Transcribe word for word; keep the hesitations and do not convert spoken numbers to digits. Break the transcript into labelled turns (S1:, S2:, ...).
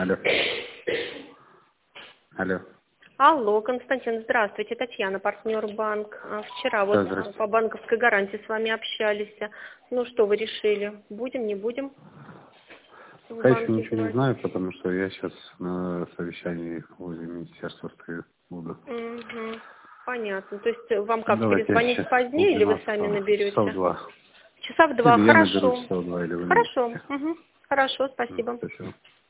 S1: Алло. Алло.
S2: Алло, Константин, здравствуйте, Татьяна, партнер банк. А, Вчера вот
S1: Да,
S2: по банковской гарантии с вами общались. Ну что вы решили? Будем, не будем? В
S1: Пока еще
S2: банке
S1: ничего не
S2: звонить?
S1: знаю, потому что я сейчас на совещании возле министерства стою, буду.
S2: Мгм. Понятно. То есть вам как,
S1: Давайте я
S2: перезвонить
S1: сейчас
S2: позднее или вы сами
S1: полдвенадцатого, часов
S2: наберете?
S1: два.
S2: Часа в два,
S1: Или я наберу
S2: хорошо.
S1: часов два, или вы
S2: Хорошо.
S1: наберете.
S2: Мгм. Хорошо,
S1: М,
S2: спасибо.
S1: Спасибо.